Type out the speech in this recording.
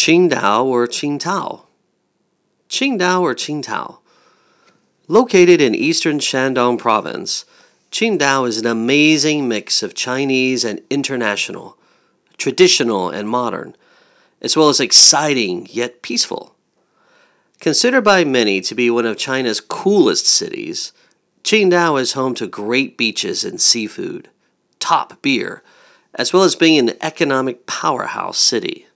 Qingdao or Qingtao? Qingdao or Qingtao? Located in eastern Shandong province, Qingdao is an amazing mix of Chinese and international, traditional and modern, as well as exciting yet peaceful. Considered by many to be one of China's coolest cities, Qingdao is home to great beaches and seafood, top beer, as well as being an economic powerhouse city.